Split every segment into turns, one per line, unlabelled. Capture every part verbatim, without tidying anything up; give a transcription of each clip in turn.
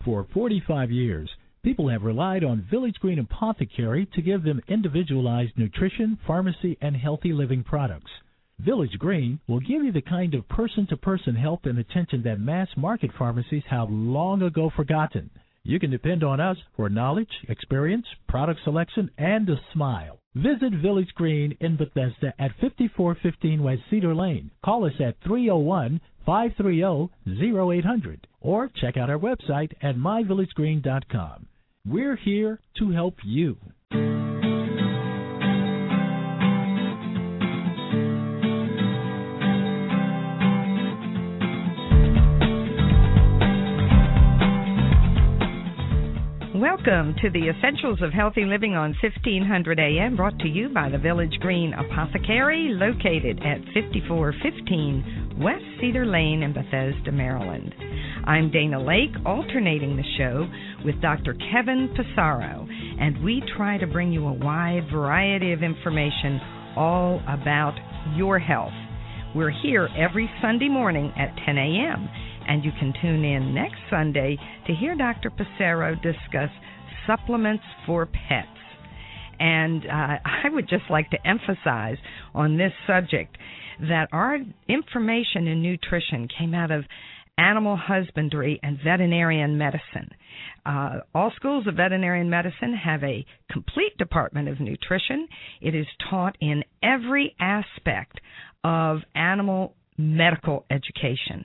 For forty-five years, people have relied on Village Green Apothecary to give them individualized nutrition, pharmacy, and healthy living products. Village Green will give you the kind of person-to-person help and attention that mass-market pharmacies have long ago forgotten. You can depend on us for knowledge, experience, product selection, and a smile. Visit Village Green in Bethesda at fifty-four fifteen West Cedar Lane. Call us at three oh one, five three oh, oh eight hundred or check out our website at my village green dot com. We're here to help you.
Welcome to the Essentials of Healthy Living on fifteen hundred A M, brought to you by the Village Green Apothecary, located at fifty-four fifteen West Cedar Lane in Bethesda, Maryland. I'm Dana Lake, alternating the show with Doctor Kevin Passaro, and we try to bring you a wide variety of information all about your health. We're here every Sunday morning at ten A M, and you can tune in next Sunday to hear Doctor Passaro discuss supplements for pets. And uh, I would just like to emphasize on this subject that our information in nutrition came out of animal husbandry and veterinarian medicine. Uh, all schools of veterinarian medicine have a complete department of nutrition. It is taught in every aspect of animal medical education,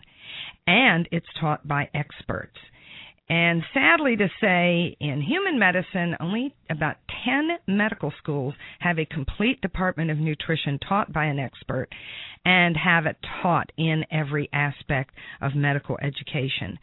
and it's taught by experts. And sadly to say, in human medicine, only about ten medical schools have a complete department of nutrition taught by an expert and have it taught in every aspect of medical education.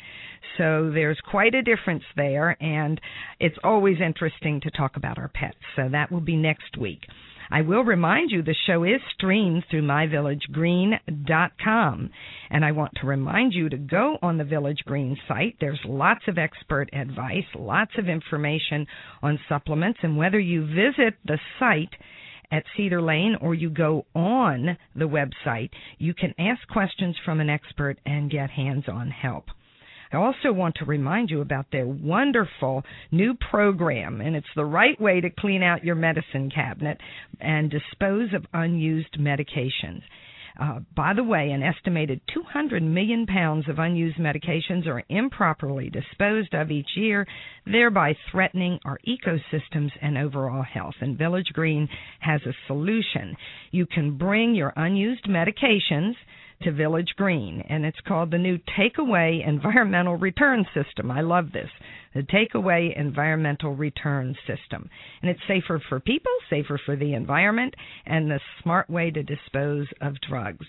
So there's quite a difference there, and it's always interesting to talk about our pets. So that will be next week. I will remind you the show is streamed through my village green dot com, and I want to remind you to go on the Village Green site. There's lots of expert advice, lots of information on supplements, and whether you visit the site at Cedar Lane or you go on the website, you can ask questions from an expert and get hands-on help. I also want to remind you about their wonderful new program, and it's the right way to clean out your medicine cabinet and dispose of unused medications. Uh, by the way, an estimated two hundred million pounds of unused medications are improperly disposed of each year, thereby threatening our ecosystems and overall health. And Village Green has a solution. You can bring your unused medications to Village Green, and it's called the new Takeaway Environmental Return System. I love this, the Takeaway Environmental Return System. And it's safer for people, safer for the environment, and the smart way to dispose of drugs.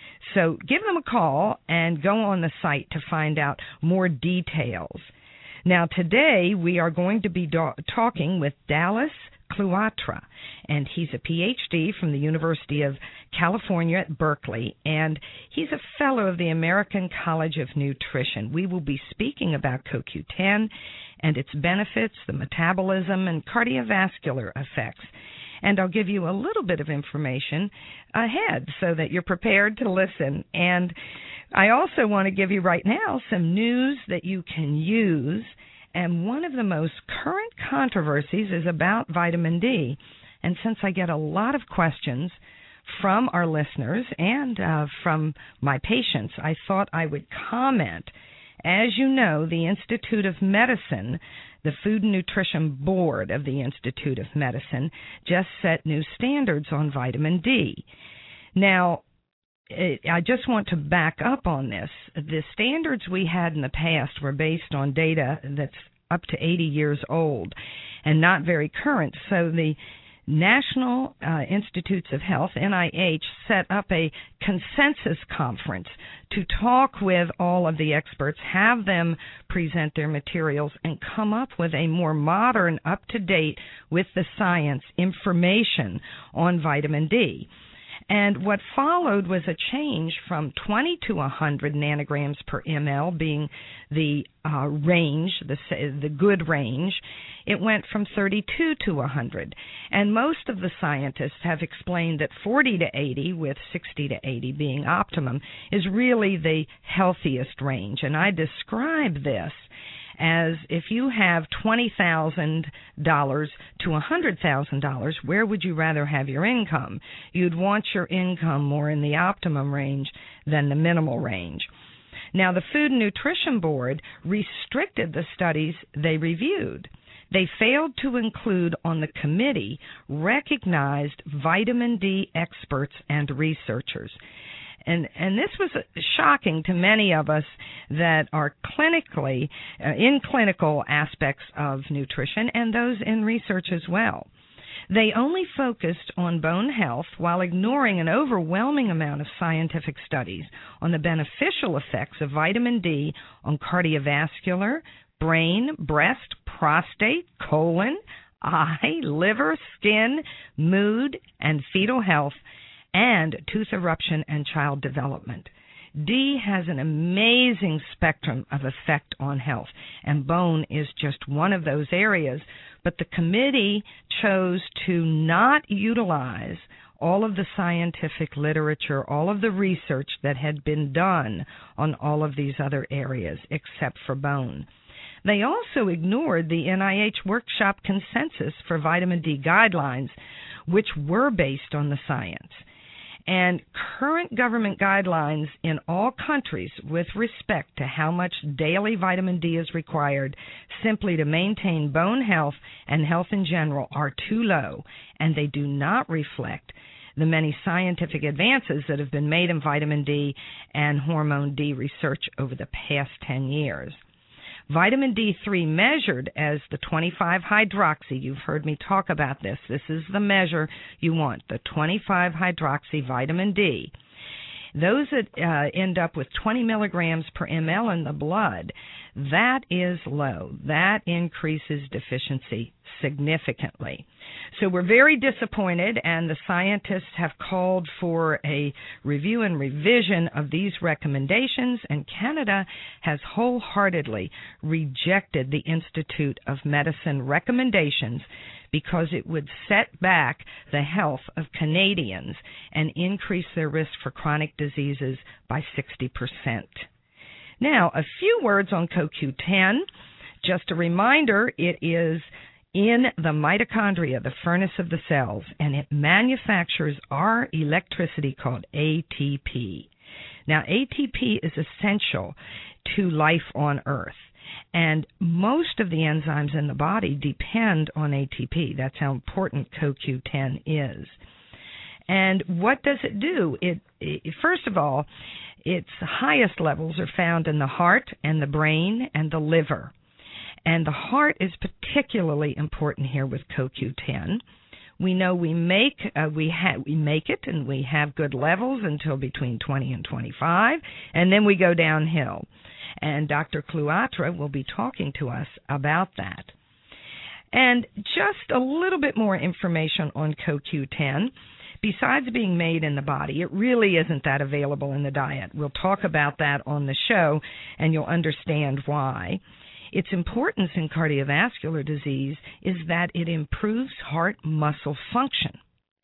So give them a call and go on the site to find out more details. Now, today we are going to be do- talking with Dallas Cluatra, and he's a P H D from the University of California at Berkeley, and he's a fellow of the American College of Nutrition. We will be speaking about C O Q ten and its benefits, the metabolism, and cardiovascular effects. And I'll give you a little bit of information ahead so that you're prepared to listen. And I also want to give you right now some news that you can use. And one of the most current controversies is about vitamin D. And since I get a lot of questions from our listeners and uh, from my patients, I thought I would comment. As you know, the Institute of Medicine, the Food and Nutrition Board of the Institute of Medicine, just set new standards on vitamin D. Now, I just want to back up on this. The standards we had in the past were based on data that's up to eighty years old and not very current. So the National uh, Institutes of Health, N I H, set up a consensus conference to talk with all of the experts, have them present their materials, and come up with a more modern, up-to-date, with the science information on vitamin D. And what followed was a change from twenty to one hundred nanograms per ml being the uh, range, the, the good range. It went from thirty-two to one hundred. And most of the scientists have explained that forty to eighty, with sixty to eighty being optimum, is really the healthiest range. And I describe this as if you have twenty thousand dollars to one hundred thousand dollars, where would you rather have your income? You'd want your income more in the optimum range than the minimal range. Now, the Food and Nutrition Board restricted the studies they reviewed. They failed to include on the committee recognized vitamin D experts and researchers. And and this was shocking to many of us that are clinically, uh, in clinical aspects of nutrition and those in research as well. They only focused on bone health while ignoring an overwhelming amount of scientific studies on the beneficial effects of vitamin D on cardiovascular, brain, breast, prostate, colon, eye, liver, skin, mood, and fetal health, and tooth eruption and child development. D has an amazing spectrum of effect on health, and bone is just one of those areas. But the committee chose to not utilize all of the scientific literature, all of the research that had been done on all of these other areas except for bone. They also ignored the N I H workshop consensus for vitamin D guidelines, which were based on the science. And current government guidelines in all countries with respect to how much daily vitamin D is required simply to maintain bone health and health in general are too low, and they do not reflect the many scientific advances that have been made in vitamin D and hormone D research over the past ten years. Vitamin D three measured as the twenty-five hydroxy, you've heard me talk about this. This is the measure you want, the twenty-five hydroxy vitamin D. Those that uh, end up with twenty milligrams per ml in the blood, that is low. That increases deficiency significantly. So we're very disappointed, and the scientists have called for a review and revision of these recommendations, and Canada has wholeheartedly rejected the Institute of Medicine recommendations because it would set back the health of Canadians and increase their risk for chronic diseases by sixty percent. Now, a few words on C O Q ten. Just a reminder, it is in the mitochondria, the furnace of the cells, and it manufactures our electricity called A T P. Now, A T P is essential to life on Earth, and most of the enzymes in the body depend on A T P. That's how important C O Q ten is. And what does it do? It, it first of all, its highest levels are found in the heart and the brain and the liver. And the heart is particularly important here with C O Q ten. We know we make uh, we ha- we make it, and we have good levels until between twenty and twenty-five, and then we go downhill. And Doctor Cluatra will be talking to us about that. And just a little bit more information on C O Q ten. Besides being made in the body, it really isn't that available in the diet. We'll talk about that on the show, and you'll understand why. Its importance in cardiovascular disease is that it improves heart muscle function.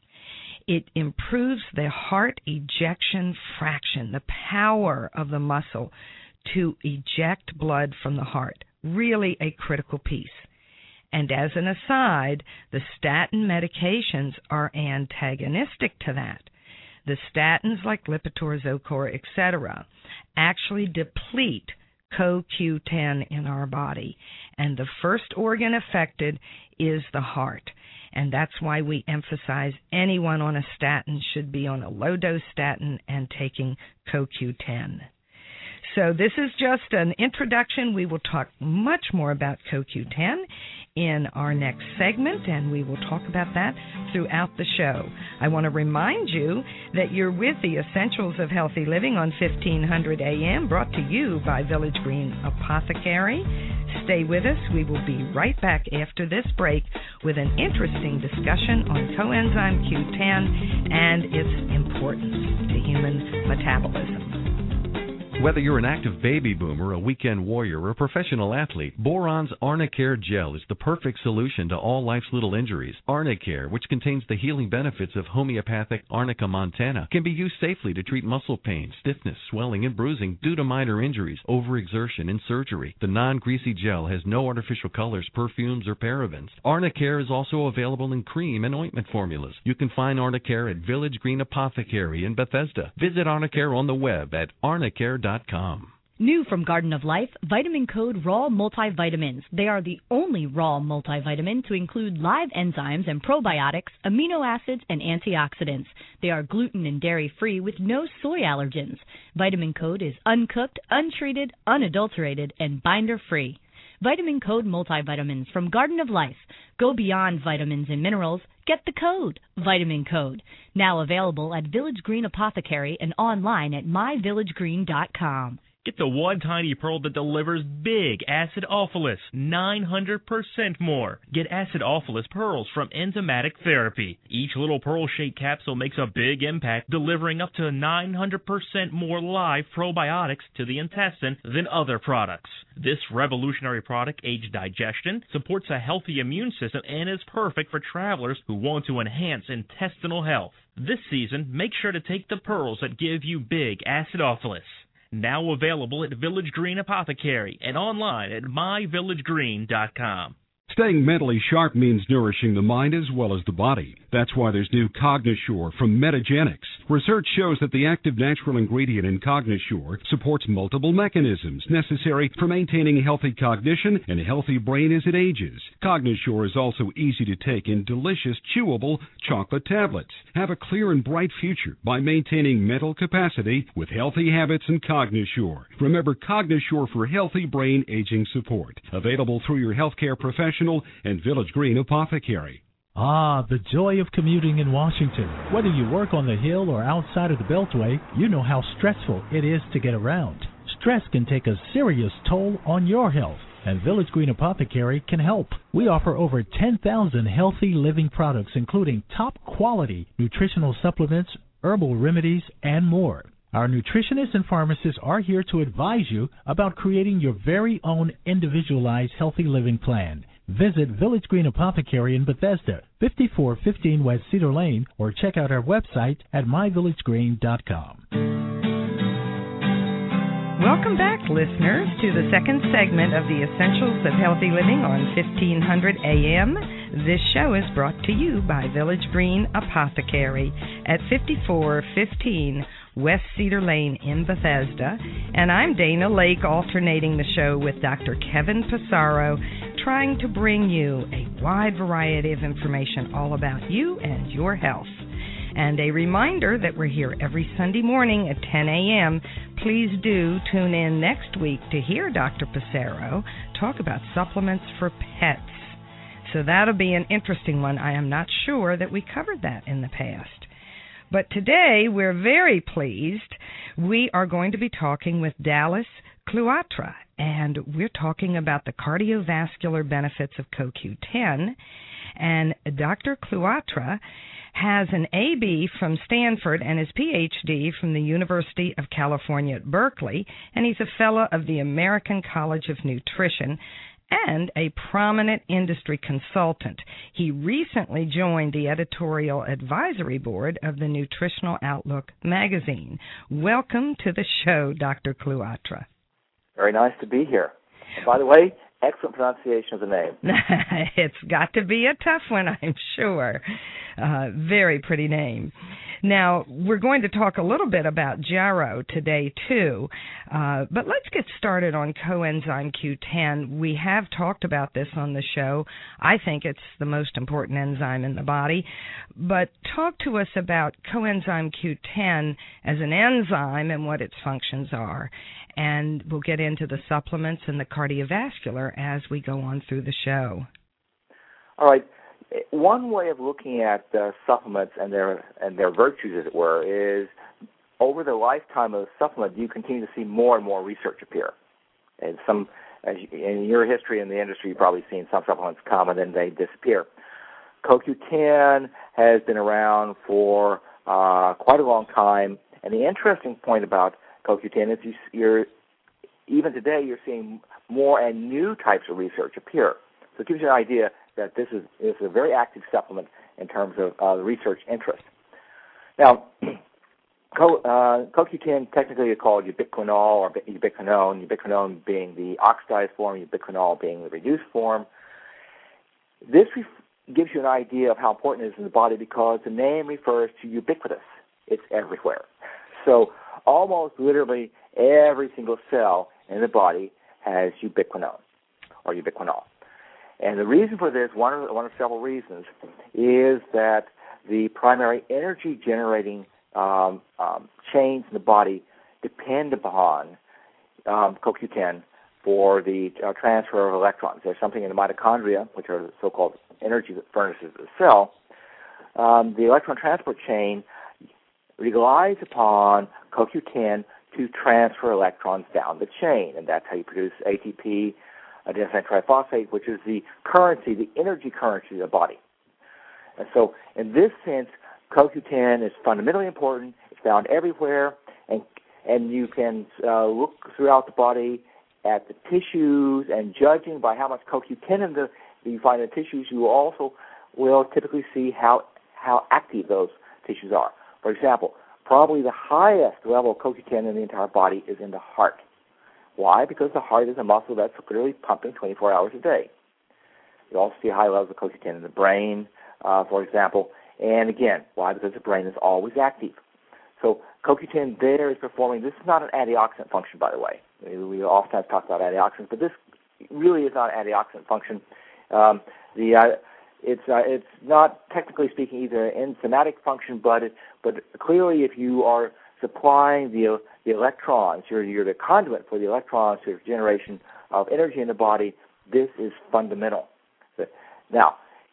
It improves the heart ejection fraction, the power of the muscle to eject blood from the heart. Really a critical piece. And as an aside, the statin medications are antagonistic to that. The statins like Lipitor, Zocor, et cetera actually deplete C O Q ten in our body. And the first organ affected is the heart. And that's why we emphasize anyone on a statin should be on a low-dose statin and taking C O Q ten. So this is just an introduction. We will talk much more about C O Q ten in our next segment, and we will talk about that throughout the show. I want to remind you that you're with the Essentials of Healthy Living on fifteen hundred A M, brought to you by Village Green Apothecary. Stay with us. We will be right back after this break with an interesting discussion on coenzyme Q ten and its importance to human metabolism.
Whether you're an active baby boomer, a weekend warrior, or a professional athlete, Boron's Arnicare Gel is the perfect solution to all life's little injuries. Arnicare, which contains the healing benefits of homeopathic Arnica montana, can be used safely to treat muscle pain, stiffness, swelling, and bruising due to minor injuries, overexertion, and surgery. The non-greasy gel has no artificial colors, perfumes, or parabens. Arnicare is also available in cream and ointment formulas. You can find Arnicare at Village Green Apothecary in Bethesda. Visit Arnicare on the web at arnicare dot com.
New from Garden of Life, Vitamin Code Raw Multivitamins. They are the only raw multivitamin to include live enzymes and probiotics, amino acids, and antioxidants. They are gluten and dairy-free with no soy allergens. Vitamin Code is uncooked, untreated, unadulterated, and binder-free. Vitamin Code Multivitamins from Garden of Life. Go beyond vitamins and minerals. Get the code, Vitamin Code. Now available at Village Green Apothecary and online at my village green dot com.
Get the one tiny pearl that delivers big acidophilus, nine hundred percent more. Get acidophilus pearls from Enzymatic Therapy. Each little pearl-shaped capsule makes a big impact, delivering up to nine hundred percent more live probiotics to the intestine than other products. This revolutionary product aids digestion, supports a healthy immune system, and is perfect for travelers who want to enhance intestinal health. This season, make sure to take the pearls that give you big acidophilus. Now available at Village Green Apothecary and online at my village green dot com.
Staying mentally sharp means nourishing the mind as well as the body. That's why there's new Cognosure from Metagenics. Research shows that the active natural ingredient in Cognosure supports multiple mechanisms necessary for maintaining healthy cognition and a healthy brain as it ages. Cognosure is also easy to take in delicious, chewable chocolate tablets. Have a clear and bright future by maintaining mental capacity with healthy habits and Cognosure. Remember Cognosure for healthy brain aging support. Available through your healthcare professional and Village Green Apothecary.
Ah, the joy of commuting in Washington. Whether you work on the Hill or outside of the Beltway, you know how stressful it is to get around. Stress can take a serious toll on your health, and Village Green Apothecary can help. We offer over ten thousand healthy living products, including top-quality nutritional supplements, herbal remedies, and more. Our nutritionists and pharmacists are here to advise you about creating your very own individualized healthy living plan. Visit Village Green Apothecary in Bethesda, fifty-four fifteen West Cedar Lane, or check out our website at my village green dot com.
Welcome back, listeners, to the second segment of the Essentials of Healthy Living on fifteen hundred A M. This show is brought to you by Village Green Apothecary at fifty-four fifteen West Cedar Lane in Bethesda, and I'm Dana Lake, alternating the show with Doctor Kevin Passaro, trying to bring you a wide variety of information all about you and your health. And a reminder that we're here every Sunday morning at ten A M Please do tune in next week to hear Doctor Passaro talk about supplements for pets. So that'll be an interesting one. I am not sure that we covered that in the past. But today, we're very pleased. We are going to be talking with Dallas Cloatre, and we're talking about the cardiovascular benefits of C O Q ten. And Doctor Cloatre has an A B from Stanford and his P H D from the University of California at Berkeley, and he's a fellow of the American College of Nutrition and a prominent industry consultant. He recently joined the editorial advisory board of the Nutritional Outlook magazine. Welcome to the show, Doctor Cloatre.
Very nice to be here. And by the way, excellent pronunciation of the name.
It's got to be a tough one, I'm sure. Uh, very pretty name. Now, we're going to talk a little bit about Jarrow today, too, uh, but let's get started on coenzyme Q ten. We have talked about this on the show. I think it's the most important enzyme in the body, but talk to us about coenzyme Q ten as an enzyme and what its functions are, and we'll get into the supplements and the cardiovascular as we go on through the show.
All right. One way of looking at uh, supplements and their and their virtues, as it were, is over the lifetime of the supplement, you continue to see more and more research appear. And some, as you, in your history in the industry, you've probably seen some supplements come and then they disappear. C O Q ten has been around for uh, quite a long time, and the interesting point about C O Q ten is you, you're even today you're seeing more and new types of research appear. So it gives you an idea that this is, is a very active supplement in terms of uh, the research interest. Now, Co, uh, C O Q ten technically is called ubiquinol or ubiquinone, ubiquinone being the oxidized form, ubiquinol being the reduced form. This ref- gives you an idea of how important it is in the body because the name refers to ubiquitous. It's everywhere. So almost literally every single cell in the body has ubiquinone or ubiquinol. And the reason for this, one of, one of several reasons, is that the primary energy-generating um, um, chains in the body depend upon um, C O Q ten for the uh, transfer of electrons. There's something in the mitochondria, which are the so-called energy furnaces of the cell. Um, the electron transport chain relies upon C O Q ten to transfer electrons down the chain, and that's how you produce A T P, adenosine triphosphate, which is the currency, the energy currency of the body. And so in this sense, C O Q ten is fundamentally important. It's found everywhere, and and you can uh, look throughout the body at the tissues, and judging by how much C O Q ten in the you find in the tissues, you also will typically see how how active those tissues are. For example, probably the highest level of C O Q ten in the entire body is in the heart. Why? Because the heart is a muscle that's literally pumping twenty-four hours a day. You also see high levels of C O Q ten in the brain, uh, for example. And again, why? Because the brain is always active. So C O Q ten there is performing, this is not an antioxidant function, by the way. We, we oftentimes talk about antioxidants, but this really is not an antioxidant function. Um, the uh, it's uh, it's not technically speaking either an enzymatic function, but it, but clearly if you are supplying the the electrons, you're you're the conduit for the electrons to generation of energy in the body. This is fundamental. Now,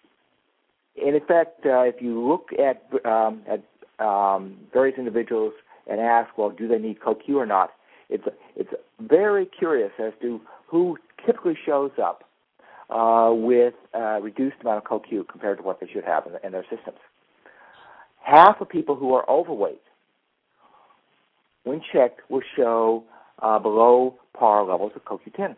in effect, uh, if you look at um, at um, various individuals and ask, well, do they need C O Q or not? It's it's very curious as to who typically shows up uh, with a reduced amount of C O Q compared to what they should have in, the, in their systems. Half of people who are overweight, when checked, will show uh, below par levels of C O Q ten.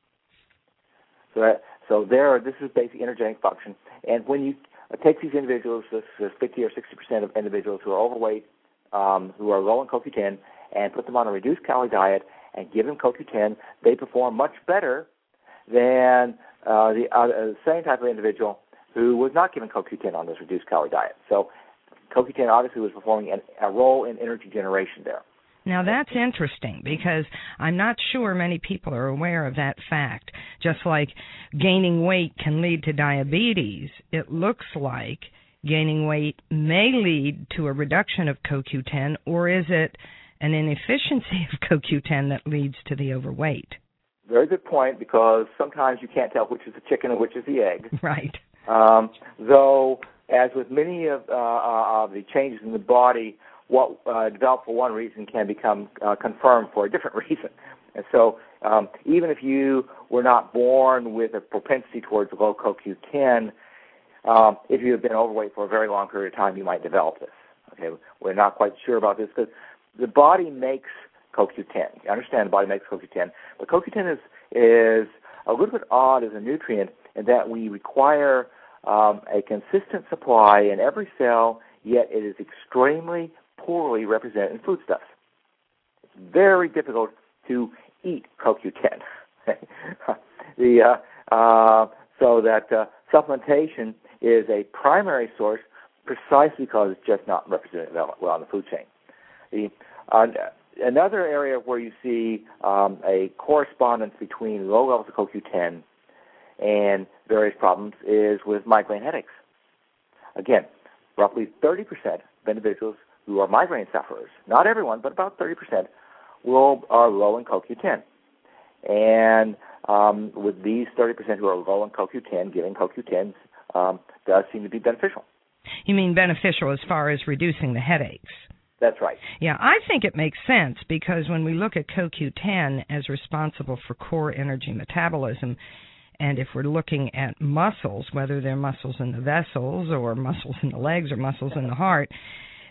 So, that, so there, this is basic energetic function. And when you take these individuals, this is fifty or sixty percent of individuals who are overweight, um, who are low in C O Q ten, and put them on a reduced calorie diet and give them C O Q ten, they perform much better than uh, the uh, same type of individual who was not given C O Q ten on this reduced calorie diet. So C O Q ten obviously was performing an, a role in energy generation there.
Now, that's interesting because I'm not sure many people are aware of that fact. Just like gaining weight can lead to diabetes, it looks like gaining weight may lead to a reduction of C O Q ten, or is it an inefficiency of C O Q ten that leads to the overweight?
Very good point, because sometimes you can't tell which is the chicken and which is the egg.
Right.
Um, though, as with many of, uh, of the changes in the body, what uh, developed for one reason can become uh, confirmed for a different reason. And so um, even if you were not born with a propensity towards low C O Q ten, um, if you have been overweight for a very long period of time, you might develop this. Okay, we're not quite sure about this because the body makes C O Q ten. You understand the body makes C O Q ten, but C O Q ten is, is a little bit odd as a nutrient in that we require um, a consistent supply in every cell, yet it is extremely poorly represented in foodstuffs. It's very difficult to eat C O Q ten. the, uh, uh, so that uh, supplementation is a primary source precisely because it's just not represented well on the food chain. The, uh, another area where you see um, a correspondence between low levels of C O Q ten and various problems is with migraine headaches. Again, roughly thirty percent of individuals who are migraine sufferers, not everyone, but about thirty percent, will are low in C O Q ten. And um, with these thirty percent who are low in C O Q ten, giving C O Q ten um, does seem to be beneficial.
You mean beneficial as far as reducing the headaches?
That's right.
Yeah, I think it makes sense because when we look at C O Q ten as responsible for core energy metabolism, and if we're looking at muscles, whether they're muscles in the vessels or muscles in the legs or muscles in the heart,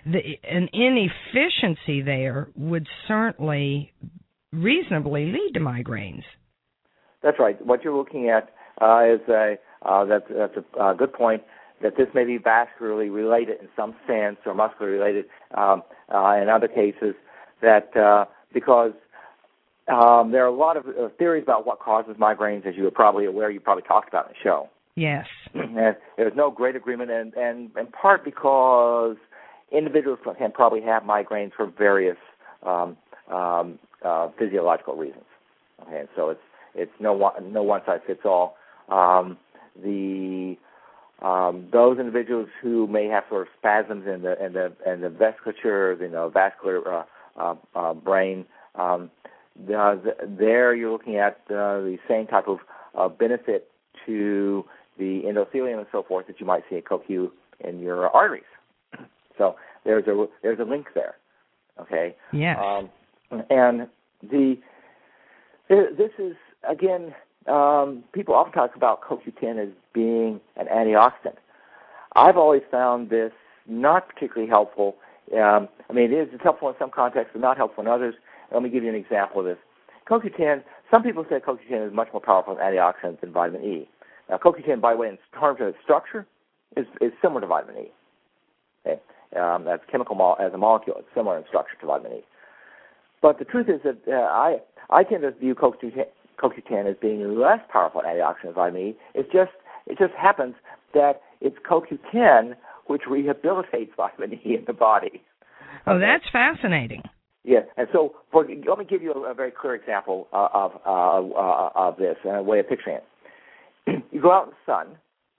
the, an inefficiency there would certainly reasonably lead to migraines.
That's right. What you're looking at uh, is a uh, that's that's a uh, good point. That this may be vascularly related in some sense, or muscularly related um, uh, in other cases. That uh, because um, there are a lot of uh, theories about what causes migraines, as you are probably aware. You probably talked about in the show.
Yes.
And there's no great agreement, and, and in part because individuals can probably have migraines for various um, um, uh, physiological reasons. Okay, and so it's it's no one no one size fits all. Um, the um, those individuals who may have sort of spasms in the in the in the vasculature, you know, vascular uh, uh, uh, brain, um, the, there you're looking at uh, the same type of uh, benefit to the endothelium and so forth that you might see at C O Q in your arteries. So there's a there's a link there. Okay.
Yes.
Um, and the this is again, um, people often talk about C O Q ten as being an antioxidant. I've always found this not particularly helpful. Um, I mean, it is it's helpful in some contexts, but not helpful in others. Let me give you an example of this. C O Q ten. Some people say C O Q ten is much more powerful as an antioxidant than vitamin E. Now, C O Q ten, by the way, in terms of its structure, is, is similar to vitamin E. Okay? Um, that's chemical mo- as a molecule. It's similar in structure to vitamin E. But the truth is that uh, I I tend to view C O Q ten as being less powerful antioxidant than vitamin E. It just it just happens that it's C O Q ten which rehabilitates vitamin E in the body.
Oh, that's fascinating.
Yeah, and so for, let me give you a, a very clear example uh, of uh, uh, of this, and a way of picturing it. You go out in the sun,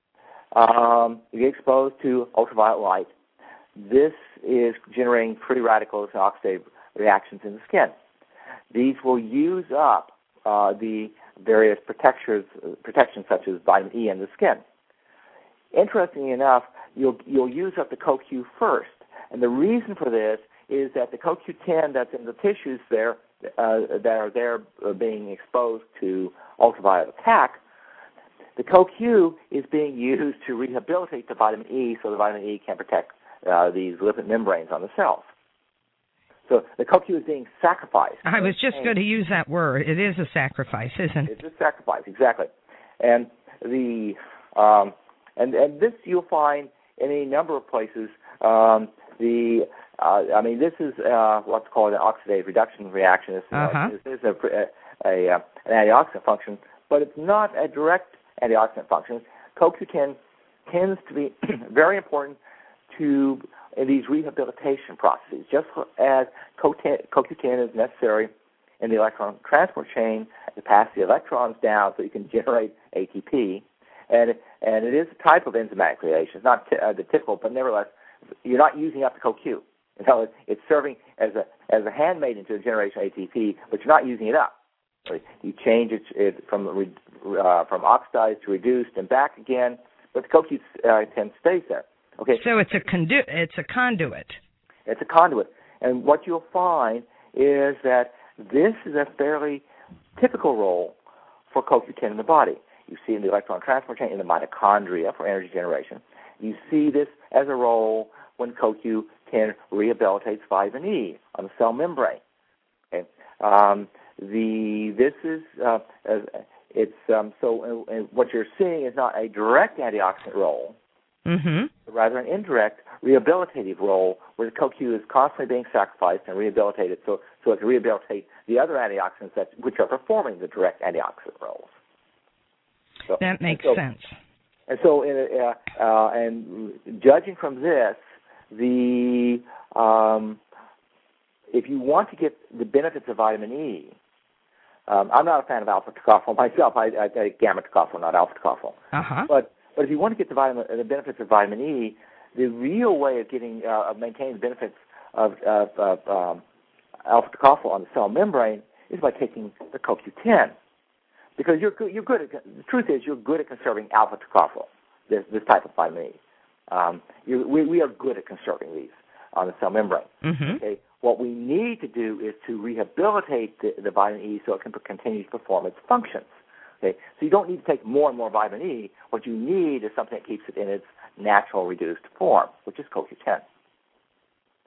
um, you get exposed to ultraviolet light. This is generating free radicals and oxidative reactions in the skin. These will use up uh, the various protections, protections such as vitamin E in the skin. Interestingly enough, you'll you'll use up the C O Q first, and the reason for this is that the C O Q ten that's in the tissues there uh, that are there uh, being exposed to ultraviolet attack, the C O Q is being used to rehabilitate the vitamin E so the vitamin E can protect uh, these lipid membranes on the cells. So the C O Q is being sacrificed.
I was just going to use that word. It is a sacrifice, isn't it?
It's a sacrifice, exactly. And the um, and and this you'll find in a number of places. Um, the uh, I mean, this is uh, what's called an oxidative reduction reaction. This,
uh-huh.
uh, this is a, a, a an antioxidant function, but it's not a direct antioxidant function. C O Q ten tends to be very important to in these rehabilitation processes, just as C O Q ten is necessary in the electron transport chain to pass the electrons down so you can generate A T P. And and it is a type of enzymatic reaction. It's not t- uh, the typical, but nevertheless, you're not using up the C O Q. You know, it's serving as a as a handmaiden to the generation of A T P, but you're not using it up. You change it, it from uh, from oxidized to reduced and back again, but the C O Q ten stays there. Okay.
So it's a condu- It's a conduit.
It's a conduit, and what you'll find is that this is a fairly typical role for C O Q ten in the body. You see in the electron transport chain in the mitochondria for energy generation. You see this as a role when C O Q ten rehabilitates vitamin E on the cell membrane. Okay. Um, the this is uh, it's um, so uh, what you're seeing is not a direct antioxidant role,
mm-hmm.
but rather an indirect rehabilitative role where the C O Q is constantly being sacrificed and rehabilitated, so so it can rehabilitate the other antioxidants that which are performing the direct antioxidant roles. So,
that makes
so,
sense.
And so, in, uh, uh, and judging from this, the um, if you want to get the benefits of vitamin E, um, I'm not a fan of alpha tocopherol myself. I, I take gamma tocopherol, not alpha tocopherol.
Uh-huh.
But but if you want to get the vitamin, the benefits of vitamin E, the real way of getting uh, of maintaining the benefits of, of, of um, alpha tocopherol on the cell membrane is by taking the C O Q ten. Because you're good, you're good at, the truth is you're good at conserving alpha tocopherol, this this type of vitamin E. Um, you, we we are good at conserving these on the cell membrane.
Mm-hmm.
Okay, what we need to do is to rehabilitate the, the vitamin E so it can continue to perform its functions. Okay, so you don't need to take more and more vitamin E. What you need is something that keeps it in its natural reduced form, which is C O Q ten.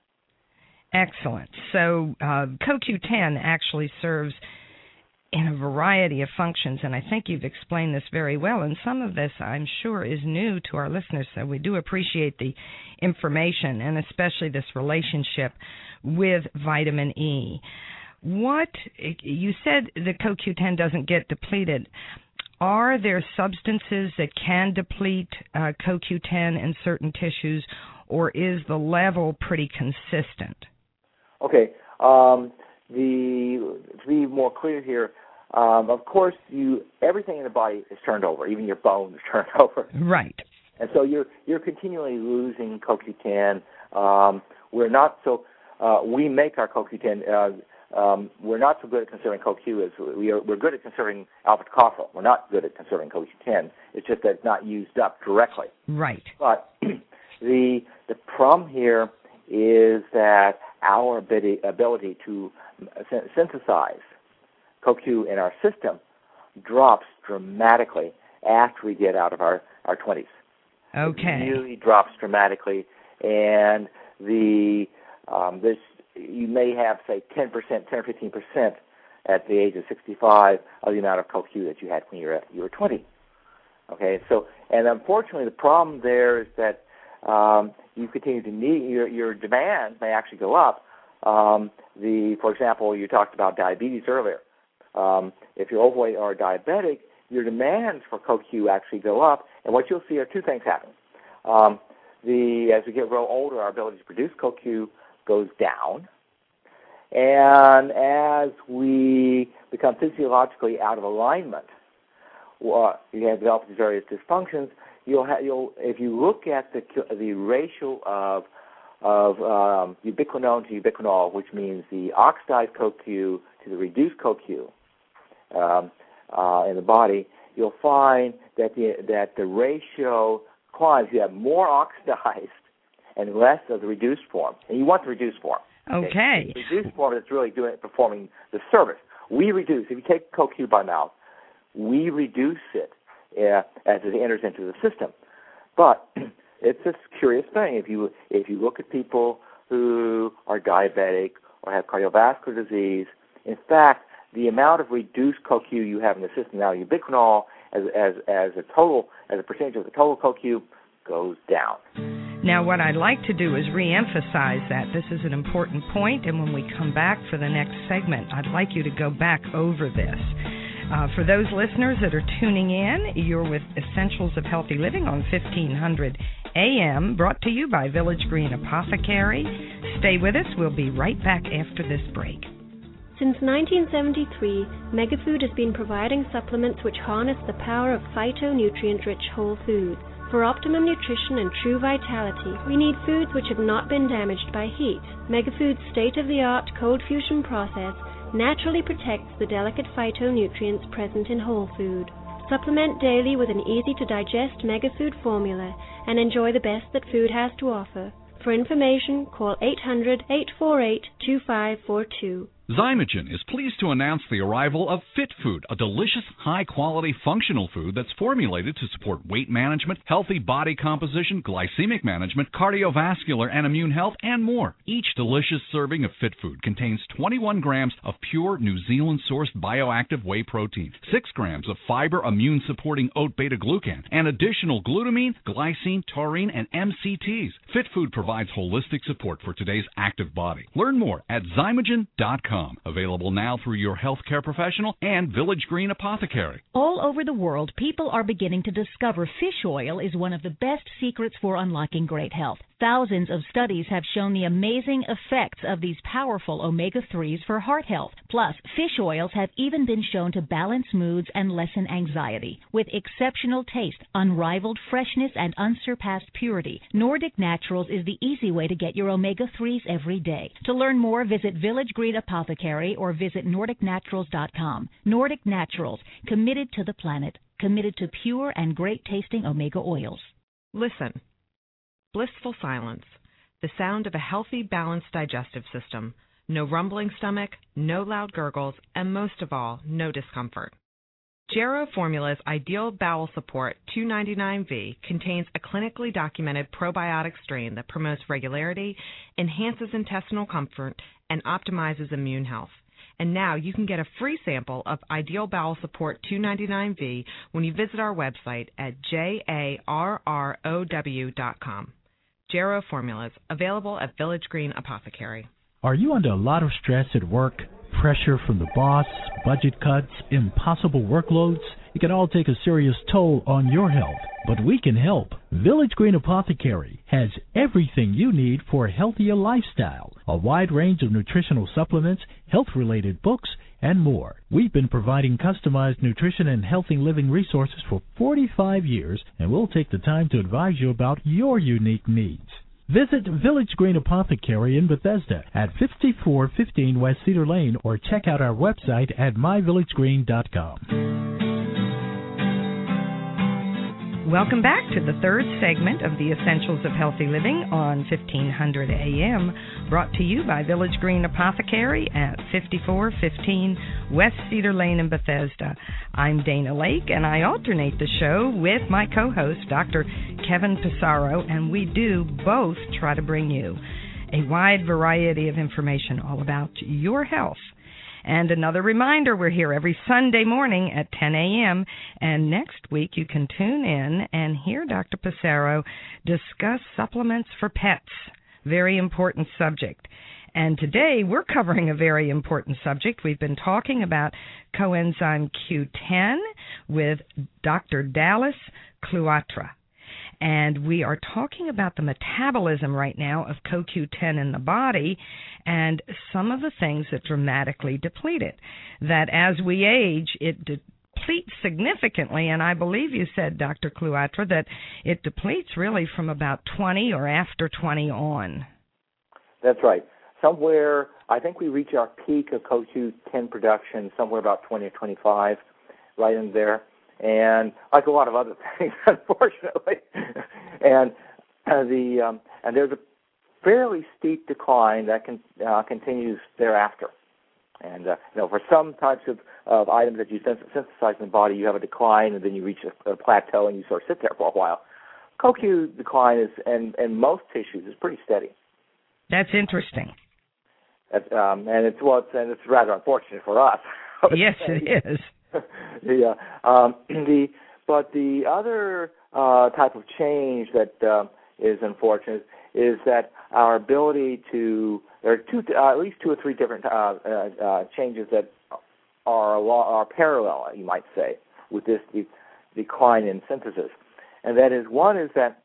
Excellent. So uh, C O Q ten actually serves in a variety of functions, and I think you've explained this very well, and some of this, I'm sure, is new to our listeners, so we do appreciate the information, and especially this relationship with vitamin E. What, you said the C O Q ten doesn't get depleted. Are there substances that can deplete uh, C O Q ten in certain tissues, or is the level pretty consistent?
Okay. Um, the to be more clear here, um, of course, you everything in the body is turned over, even your bones are turned over.
Right.
And so you're you're continually losing C O Q ten. Um, we're not so uh, we make our C O Q ten. Uh, um, we're not so good at conserving C O Q as we are. We're good at conserving alpha tocopherol. We're not good at conserving C O Q ten. It's just that it's not used up directly.
Right.
But the the problem here is that our ability, ability to synthesize C O Q in our system drops dramatically after we get out of our, our twenties.
Okay.
It really drops dramatically, and the um, this you may have, say, ten percent, ten or fifteen percent at the age of sixty-five of the amount of C O Q that you had when you were, you were twenty. Okay, so, and unfortunately the problem there is that um, you continue to need, your, your demand may actually go up. Um, the, for example, you talked about diabetes earlier. Um, if you're overweight or diabetic, your demands for C O Q actually go up, and what you'll see are two things happen. Um, the, as we get real older, our ability to produce C O Q goes down, and as we become physiologically out of alignment, well, you have developed these various dysfunctions. You'll have, you'll, if you look at the the ratio of of um, ubiquinone to ubiquinol, which means the oxidized C O Q to the reduced C O Q um, uh, in the body, you'll find that the that the ratio climbs. You have more oxidized and less of the reduced form, and you want the reduced form.
Okay.
The reduced form is really doing performing the service. We reduce. If you take C O Q by mouth, we reduce it uh, as it enters into the system. But it's a curious thing. If you if you look at people who are diabetic or have cardiovascular disease, in fact, the amount of reduced C O Q you have in the system now, ubiquinol, as as as a total as a percentage of the total C O Q goes down.
Now, what I'd like to do is reemphasize that this is an important point, and when we come back for the next segment, I'd like you to go back over this. Uh, for those listeners that are tuning in, you're with Essentials of Healthy Living on fifteen hundred A M, brought to you by Village Green Apothecary. Stay with us. We'll be right back after this break.
Since nineteen seventy-three, Megafood has been providing supplements which harness the power of phytonutrient-rich whole foods. For optimum nutrition and true vitality, we need foods which have not been damaged by heat. Megafood's state-of-the-art cold fusion process naturally protects the delicate phytonutrients present in whole food. Supplement daily with an easy-to-digest Megafood formula and enjoy the best that food has to offer. For information, call eight hundred, eight four eight, two five four two.
Zymogen is pleased to announce the arrival of Fit Food, a delicious, high-quality, functional food that's formulated to support weight management, healthy body composition, glycemic management, cardiovascular and immune health, and more. Each delicious serving of Fit Food contains twenty-one grams of pure New Zealand-sourced bioactive whey protein, six grams of fiber immune-supporting oat beta-glucan, and additional glutamine, glycine, taurine, and M C Ts. Fit Food provides holistic support for today's active body. Learn more at Zymogen dot com. Available now through your healthcare professional and Village Green Apothecary.
All over the world, people are beginning to discover fish oil is one of the best secrets for unlocking great health. Thousands of studies have shown the amazing effects of these powerful omega threes for heart health. Plus, fish oils have even been shown to balance moods and lessen anxiety. With exceptional taste, unrivaled freshness, and unsurpassed purity, Nordic Naturals is the easy way to get your omega threes every day. To learn more, visit Village Green Apothecary or visit Nordic Naturals dot com. Nordic Naturals, committed to the planet, committed to pure and great-tasting omega oils.
Listen. Blissful silence, the sound of a healthy, balanced digestive system, no rumbling stomach, no loud gurgles, and most of all, no discomfort. Jarrow Formula's Ideal Bowel Support two ninety-nine V contains a clinically documented probiotic strain that promotes regularity, enhances intestinal comfort, and optimizes immune health. And now you can get a free sample of Ideal Bowel Support two ninety-nine V when you visit our website at jarrow dot com. Jarrow Formulas, available at Village Green Apothecary.
Are you under a lot of stress at work? Pressure from the boss, budget cuts, impossible workloads? It can all take a serious toll on your health, but we can help. Village Green Apothecary has everything you need for a healthier lifestyle, a wide range of nutritional supplements, health-related books, and more. We've been providing customized nutrition and healthy living resources for forty-five years, and we'll take the time to advise you about your unique needs. Visit Village Green Apothecary in Bethesda at fifty-four fifteen West Cedar Lane or check out our website at my village green dot com.
Welcome back to the third segment of the Essentials of Healthy Living on fifteen hundred A M, brought to you by Village Green Apothecary at fifty-four fifteen West Cedar Lane in Bethesda. I'm Dana Lake, and I alternate the show with my co-host, Doctor Kevin Pissarro, and we do both try to bring you a wide variety of information all about your health. And another reminder, we're here every Sunday morning at ten A M, and next week you can tune in and hear Doctor Pissarro discuss supplements for pets. Very important subject. And today we're covering a very important subject. We've been talking about coenzyme Q ten with Doctor Dallas Cloitre. And we are talking about the metabolism right now of C O Q ten in the body and some of the things that dramatically deplete it. That as we age, it depletes significantly, and I believe you said, Doctor Cloitre, that it depletes really from about twenty or after twenty on.
That's right. Somewhere, I think we reach our peak of C O Q ten production somewhere about twenty or twenty-five, right in there. And like a lot of other things, unfortunately, and uh, the um, and there's a fairly steep decline that can, uh, continues thereafter. And uh, you know, for some types of, of items that you synthesize in the body, you have a decline, and then you reach a, a plateau, and you sort of sit there for a while. C O Q decline is, and and most tissues, is pretty steady.
That's interesting.
That's, um, and it's well, it's, and it's rather unfortunate for us.
Yes, it is.
the, uh, um, the but the other uh, type of change that uh, is unfortunate is that our ability to there are two uh, at least two or three different uh, uh, uh, changes that are are parallel, you might say, with this de- decline in synthesis, and that is one is that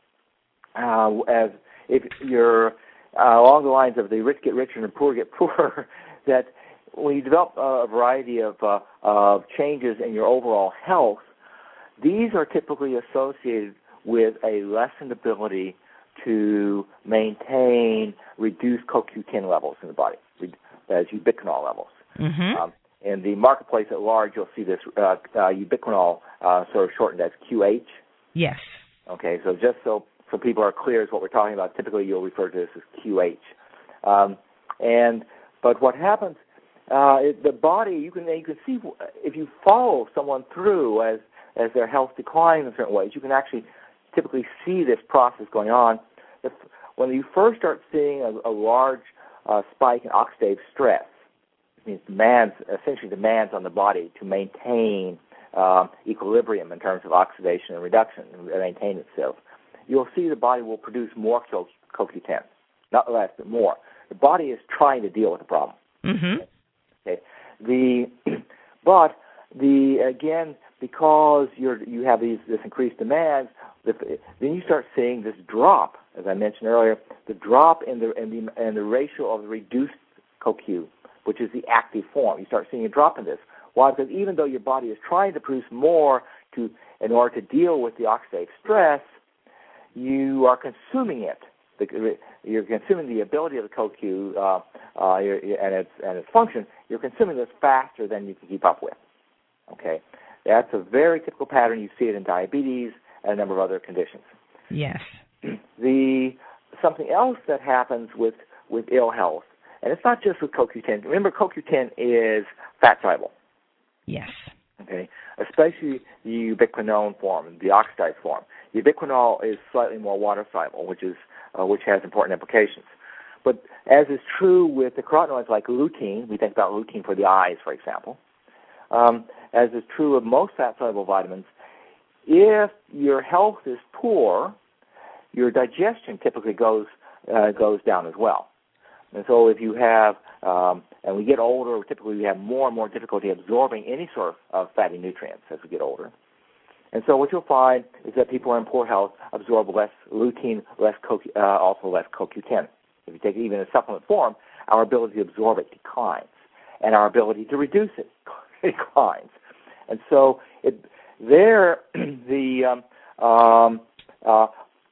uh, as if you're uh, along the lines of the rich get richer and the poor get poorer, that when you develop a variety of, uh, of changes in your overall health, these are typically associated with a lessened ability to maintain reduced C O Q ten levels in the body, as ubiquinol levels.
Mm-hmm.
Um, in the marketplace at large, you'll see this uh, uh, ubiquinol uh, sort of shortened as Q H.
Yes.
Okay, so just so, so people are clear as what we're talking about, typically you'll refer to this as Q H. Um, and but what happens... Uh, it, the body, you can you can see if you follow someone through as as their health declines in certain ways, you can actually typically see this process going on. If, when you first start seeing a, a large uh, spike in oxidative stress, it means demands essentially demands on the body to maintain um, equilibrium in terms of oxidation and reduction and maintain itself. You'll see the body will produce more C O Q ten, not less, but more. The body is trying to deal with the problem.
Mm-hmm.
Okay. The but the again because you're you have these this increased demands, the, then you start seeing this drop, as I mentioned earlier, the drop in the in the in the ratio of the reduced C O Q, which is the active form. You start seeing a drop in this. Why? Because even though your body is trying to produce more to in order to deal with the oxidative stress, you are consuming it. The, you're consuming the ability of the C O Q uh, uh, and its and its function. You're consuming this faster than you can keep up with. Okay, that's a very typical pattern. You see it in diabetes and a number of other conditions.
Yes.
The something else that happens with, with ill health, and it's not just with C O Q ten. Remember, C O Q ten is fat soluble.
Yes.
okay, especially the ubiquinone form, the oxidized form. Ubiquinol is slightly more water-soluble, which is uh, which has important implications. But as is true with the carotenoids like lutein, we think about lutein for the eyes, for example, um, as is true of most fat-soluble vitamins, if your health is poor, your digestion typically goes uh, goes down as well. And so if you have, um, and we get older, typically we have more and more difficulty absorbing any sort of fatty nutrients as we get older. And so what you'll find is that people in poor health absorb less lutein, less co- uh, also less C O Q ten. If you take it even in supplement form, our ability to absorb it declines, and our ability to reduce it declines. And so it, there, the um, um, uh,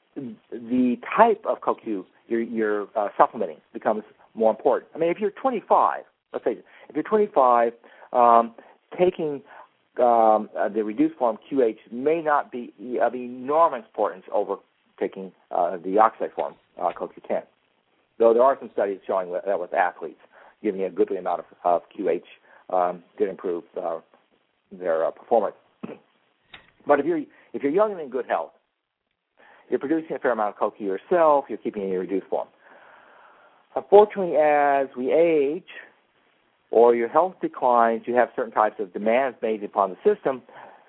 the type of C O Q you're, you're uh, supplementing becomes more important. I mean, if you're twenty-five, let's say, if you're twenty-five, um, taking um, uh, the reduced form Q H may not be of enormous importance over taking uh, the oxidized form uh, C O Q ten. Though there are some studies showing that with athletes, giving a goodly amount of, of Q H um, did improve uh, their uh, performance. But if you're if you're young and in good health, you're producing a fair amount of C O Q yourself, you're keeping it in your reduced form. Unfortunately, as we age or your health declines, you have certain types of demands made upon the system,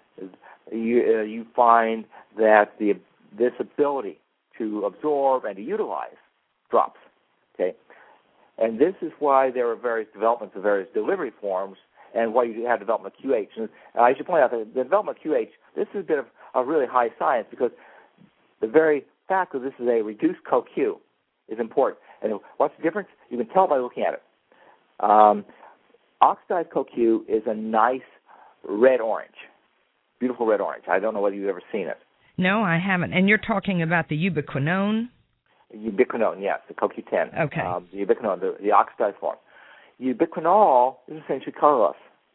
you, uh, you find that the this ability to absorb and to utilize drops. Okay, and this is why there are various developments of various delivery forms, and why you have development of Q H. And I should point out that the development of Q H, this is a bit of a really high science, because the very fact that this is a reduced C O Q is important. And what's the difference? You can tell by looking at it. Um, oxidized C O Q is a nice red-orange, beautiful red-orange. I don't know whether you've ever seen it.
No, I haven't. And you're talking about the ubiquinone?
Ubiquinone, yes, the C O Q ten.
Okay.
Um, the ubiquinone, the, the oxidized form. Ubiquinol is essentially colorless.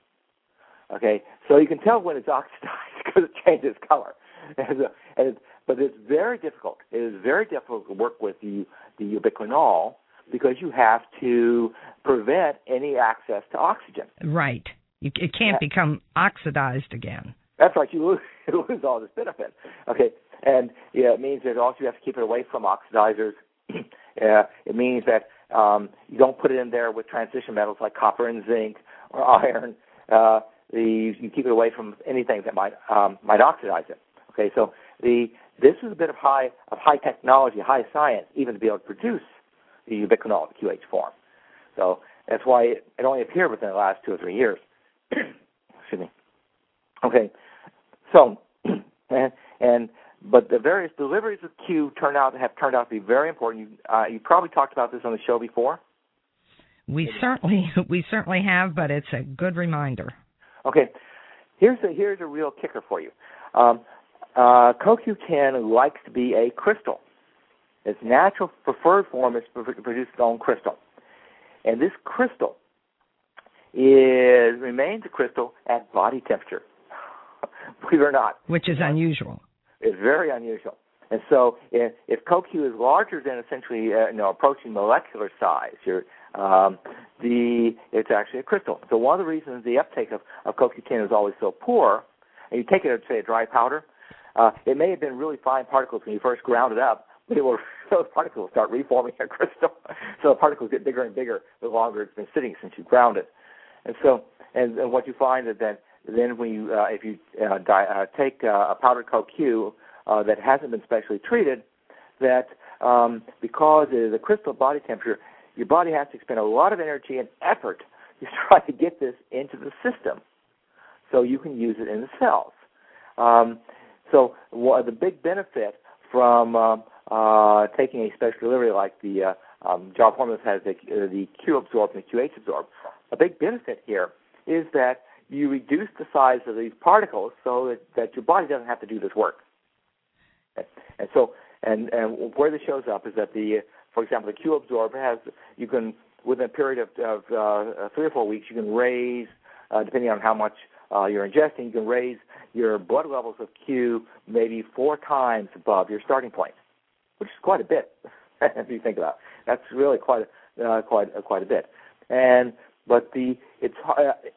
Okay, so you can tell when it's oxidized because it changes color. And, uh, and it, but it's very difficult. It is very difficult to work with the, the ubiquinol because you have to prevent any access to oxygen.
Right. You, it can't yeah. become oxidized again.
That's right. You lose, you lose all this benefit. Okay, and yeah, it means that also you have to keep it away from oxidizers. uh, it means that um, you don't put it in there with transition metals like copper and zinc or iron. Uh, the, you keep it away from anything that might um, might oxidize it. Okay, so the this is a bit of high of high technology, high science, even to be able to produce the ubiquinol, the Q H form. So that's why it, it only appeared within the last two or three years. Excuse me. Okay, so and, and but the various deliveries of Q turn out have turned out to be very important. You, uh, you probably talked about this on the show before.
We certainly we certainly have, but it's a good reminder. Okay,
here's a here's a real kicker for you. Um, uh, C O Q ten likes to be a crystal. Its natural preferred form is to produce its own crystal, and this crystal is remains a crystal at body temperature. Believe it or not,
which is unusual.
It's very unusual. And so, if, if C O Q is larger than essentially, uh, you know, approaching molecular size, you're, um, the it's actually a crystal. So one of the reasons the uptake of, of C O Q ten is always so poor, and you take it as, say, a dry powder, uh, it may have been really fine particles when you first ground it up, but it will, those particles will start reforming a crystal. So the particles get bigger and bigger the longer it's been sitting since you ground it. And so, and, and what you find is that then when you, uh, if you uh, di- uh, take uh, a powdered C O Q uh, that hasn't been specially treated, that um, because it is a crystal body temperature, your body has to expend a lot of energy and effort to try to get this into the system so you can use it in the cells. Um, so well, the big benefit from uh, uh, taking a special delivery like the uh, um, Job Hormones has the, uh, the Q absorb and the Q H absorb, a big benefit here is that you reduce the size of these particles so that, that your body doesn't have to do this work. And so, and, and where this shows up is that the, for example, the Q absorber has, you can, within a period of, of uh, three or four weeks, you can raise, uh, depending on how much uh, you're ingesting, you can raise your blood levels of Q maybe four times above your starting point, which is quite a bit, if you think about it. That's really quite, uh, quite, uh, quite a bit. And But the it's uh,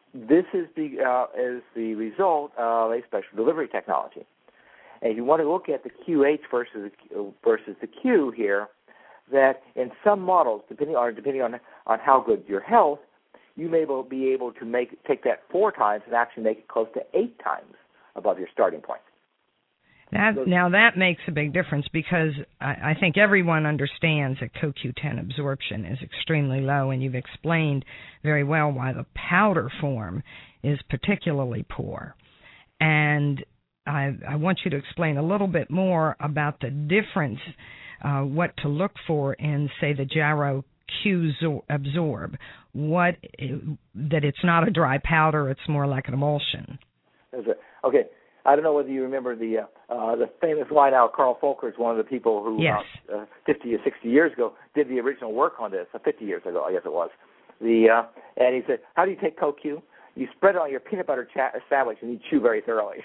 this is the uh, is the result of a special delivery technology. And if you want to look at the Q H versus versus the Q here, that in some models, depending on depending on on how good your health, you may be able to make take that four times and actually make it close to eight times above your starting point.
That, now that makes a big difference because I, I think everyone understands that C O Q ten absorption is extremely low, and you've explained very well why the powder form is particularly poor. And I, I want you to explain a little bit more about the difference, uh, what to look for in, say, the Jarrow Q Absorb, what that it's not a dry powder, it's more like an emulsion.
Okay. I don't know whether you remember the uh, uh, the famous line out. Carl Volcker is one of the people who,
yes.
uh, uh, fifty or sixty years ago, did the original work on this. Uh, fifty years ago, I guess it was. The uh, and he said, "How do you take C O Q? You spread it on your peanut butter cha- sandwich, and you chew very thoroughly."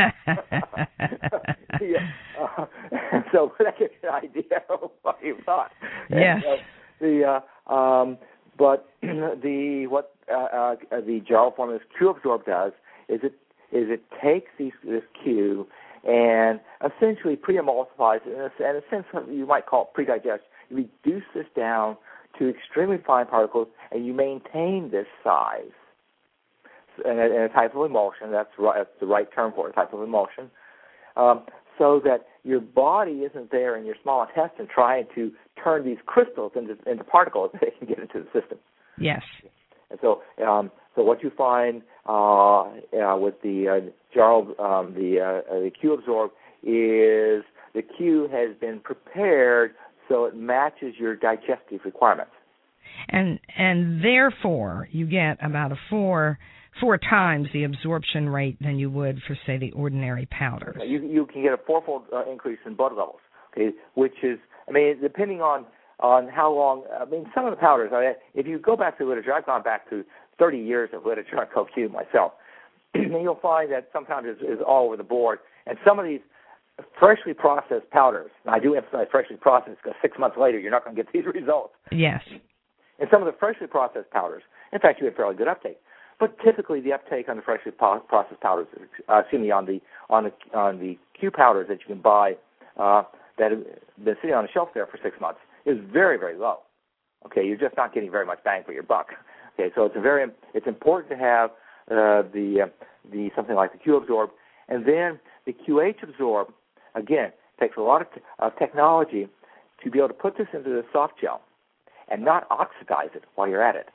yeah. uh, so that gives you an idea of what he thought.
Yes.
And, uh, the uh, um, but the what uh, uh, the Jarrow form of Q Absorb does is it. is it takes these, this Q and essentially pre-emulsifies it. In a, in a sense, you might call it pre-digest. You reduce this down to extremely fine particles, and you maintain this size in a, in a type of emulsion. That's, right, that's the right term for it, a type of emulsion, um, so that your body isn't there in your small intestine trying to turn these crystals into, into particles that they can get into the system.
Yes.
And so, um, so what you find uh, uh, with the uh, Jarrow, um, the uh, the Q Absorb is the Q has been prepared so it matches your digestive requirements.
And and therefore, you get about a four four times the absorption rate than you would for, say, the ordinary powders.
You you can get a fourfold uh, increase in blood levels. Okay, which is, I mean, depending on. on how long, I mean, some of the powders, I mean, if you go back to the literature, I've gone back to thirty years of literature on C O Q myself, and you'll find that sometimes it's, it's all over the board. And some of these freshly processed powders, and I do emphasize freshly processed because six months later you're not going to get these results.
Yes.
And some of the freshly processed powders, in fact, you have fairly good uptake. But typically the uptake on the freshly processed powders, uh, excuse me, on the, on the, on the Q powders that you can buy uh, that have been sitting on the shelf there for six months, is very, very low. Okay, you're just not getting very much bang for your buck. Okay, so it's a very it's important to have uh, the uh, the something like the Q Absorb, and then the Q H Absorb. Again, takes a lot of, t- of technology to be able to put this into the soft gel and not oxidize it while you're at it.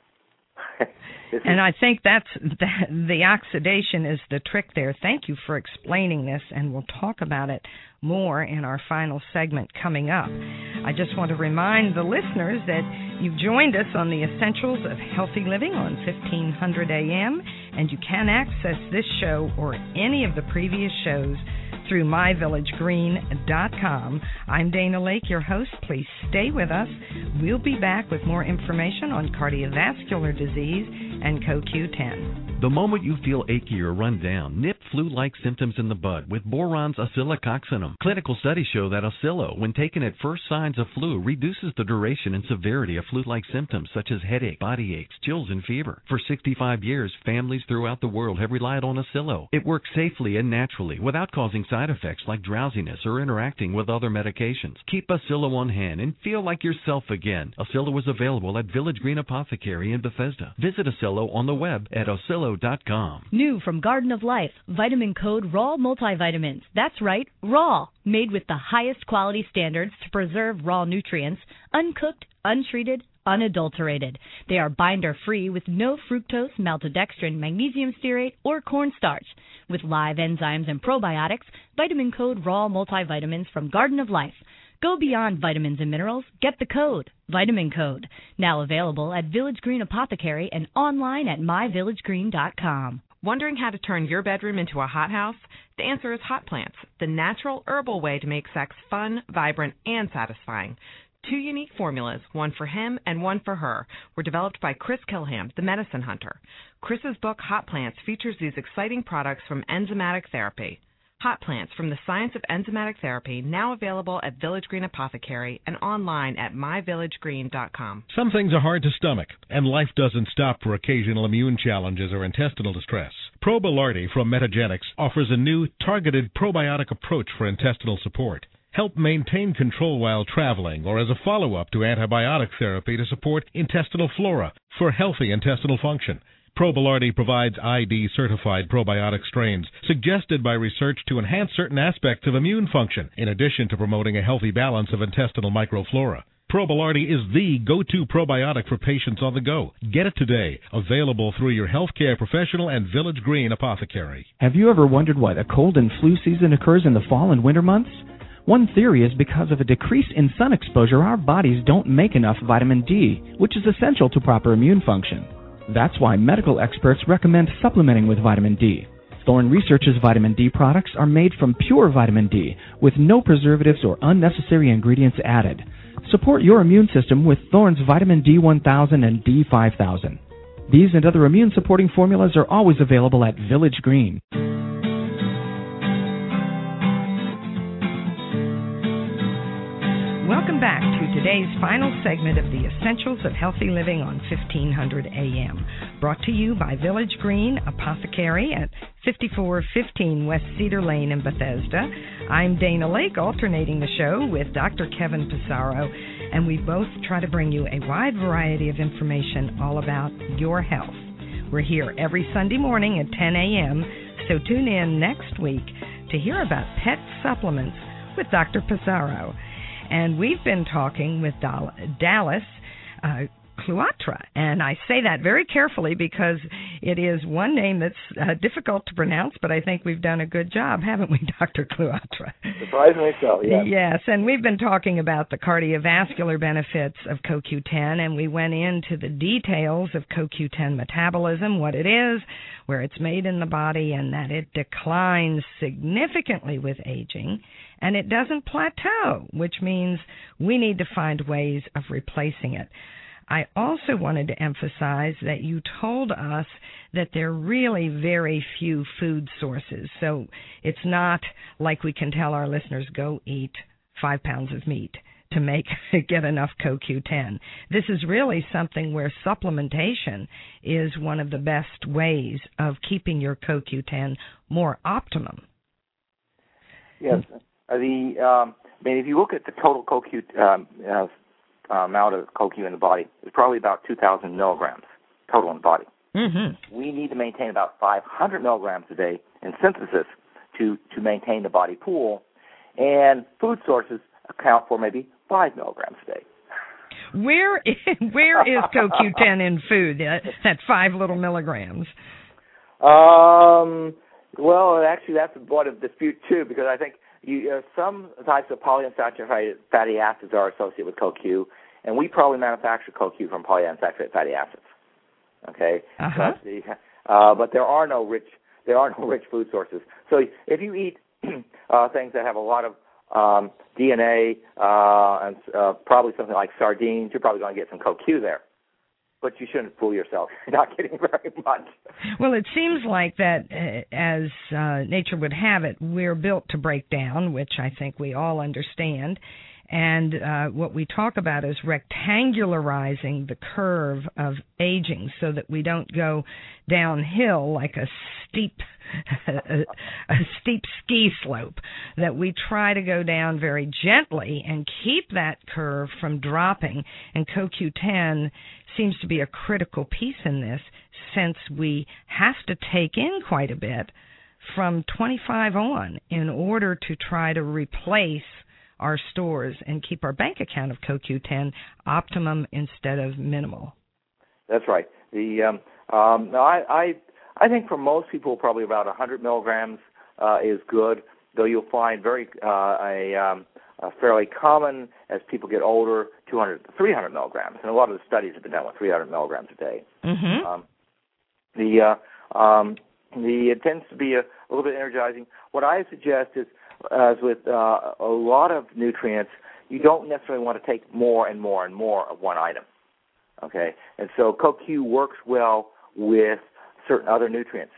And I think that's the, the oxidation is the trick there. Thank you for explaining this, and we'll talk about it more in our final segment coming up. I just want to remind the listeners that you've joined us on the Essentials of Healthy Living on fifteen hundred A M, and you can access this show or any of the previous shows through my village green dot com. I'm Dana Lake, your host. Please stay with us. We'll be back with more information on cardiovascular disease and C O Q ten.
The moment you feel achy or run down, nip flu-like symptoms in the bud with Boron's oscillococcinum. Clinical studies show that Oscillo, when taken at first signs of flu, reduces the duration and severity of flu-like symptoms such as headache, body aches, chills, and fever. For sixty-five years, families throughout the world have relied on Oscillo. It works safely and naturally without causing side effects like drowsiness or interacting with other medications. Keep Oscillo on hand and feel like yourself again. Oscillo is available at Village Green Apothecary in Bethesda. Visit Oscillo on the web at oscillo dot com.
New from Garden of Life, Vitamin Code Raw Multivitamins. That's right, raw. Made with the highest quality standards to preserve raw nutrients, uncooked, untreated, unadulterated. They are binder-free with no fructose, maltodextrin, magnesium stearate, or cornstarch. With live enzymes and probiotics, Vitamin Code Raw Multivitamins from Garden of Life. Go beyond vitamins and minerals. Get the code, Vitamin Code. Now available at Village Green Apothecary and online at my village green dot com.
Wondering how to turn your bedroom into a hothouse? The answer is hot plants, the natural herbal way to make sex fun, vibrant, and satisfying. Two unique formulas, one for him and one for her, were developed by Chris Kilham, the medicine hunter. Chris's book, Hot Plants, features these exciting products from enzymatic therapy. Hot Plants from the Science of Enzymatic Therapy, now available at Village Green Apothecary and online at my village green dot com.
Some things are hard to stomach, and life doesn't stop for occasional immune challenges or intestinal distress. Probilardi from Metagenics offers a new, targeted probiotic approach for intestinal support. Help maintain control while traveling or as a follow-up to antibiotic therapy to support intestinal flora for healthy intestinal function. Probilardi provides I D-certified probiotic strains suggested by research to enhance certain aspects of immune function, in addition to promoting a healthy balance of intestinal microflora. Probilardi is the go-to probiotic for patients on the go. Get it today. Available through your healthcare professional and Village Green Apothecary.
Have you ever wondered why the cold and flu season occurs in the fall and winter months? One theory is because of a decrease in sun exposure, our bodies don't make enough vitamin D, which is essential to proper immune function. That's why medical experts recommend supplementing with vitamin D. Thorne Research's vitamin D products are made from pure vitamin D with no preservatives or unnecessary ingredients added. Support your immune system with Thorne's vitamin D one thousand and D five thousand. These and other immune supporting formulas are always available at Village Green.
Welcome back to today's final segment of the Essentials of Healthy Living on fifteen hundred A M, brought to you by Village Green Apothecary at fifty-four fifteen West Cedar Lane in Bethesda. I'm Dana Lake, alternating the show with Doctor Kevin Pissarro, and we both try to bring you a wide variety of information all about your health. We're here every Sunday morning at ten A M, so tune in next week to hear about pet supplements with Doctor Pissarro. And we've been talking with Dallas uh, Cloatre, and I say that very carefully because it is one name that's uh, difficult to pronounce, but I think we've done a good job, haven't we, Doctor Cloatre?
Surprisingly so, yes.
Yes, and we've been talking about the cardiovascular benefits of C O Q ten, and we went into the details of C O Q ten metabolism, what it is, where it's made in the body, and that it declines significantly with aging, and it doesn't plateau, which means we need to find ways of replacing it. I also wanted to emphasize that you told us that there are really very few food sources, so it's not like we can tell our listeners, go eat five pounds of meat to make get enough C O Q ten. This is really something where supplementation is one of the best ways of keeping your C O Q ten more optimum.
Yes. Uh, the um, I mean, if you look at the total C O Q um, uh, amount of C O Q in the body, it's probably about two thousand milligrams total in the body.
Mm-hmm.
We need to maintain about five hundred milligrams a day in synthesis to, to maintain the body pool, and food sources account for maybe five milligrams a day.
Where is, where is C O Q ten in food, that, that five little milligrams?
Um. Well, actually, that's a point of dispute, too, because I think You, uh, some types of polyunsaturated fatty acids are associated with C O Q, and we probably manufacture C O Q from polyunsaturated fatty acids. Okay,
uh-huh.
but, the, uh, but there are no rich there are no rich food sources. So if you eat uh, things that have a lot of um, D N A uh, and uh, probably something like sardines, you're probably going to get some C O Q there. But you shouldn't fool yourself. You're not getting very much.
Well, it seems like that, uh, as uh, nature would have it, we're built to break down, which I think we all understand. And uh, what we talk about is rectangularizing the curve of aging so that we don't go downhill like a steep a, a steep ski slope, that we try to go down very gently and keep that curve from dropping. And C O Q ten seems to be a critical piece in this, since we have to take in quite a bit from twenty-five on in order to try to replace our stores and keep our bank account of C O Q ten optimum instead of minimal.
That's right. The um, um, no, I, I I think for most people probably about one hundred milligrams uh, is good, though you'll find very uh, a, um, a fairly common as people get older, two hundred to three hundred milligrams, and a lot of the studies have been done with three hundred milligrams a day.
Mm-hmm.
Um, the uh, um, the it tends to be a, a little bit energizing. What I suggest is, as with uh, a lot of nutrients, you don't necessarily want to take more and more and more of one item. Okay, and so C O Q works well with certain other nutrients.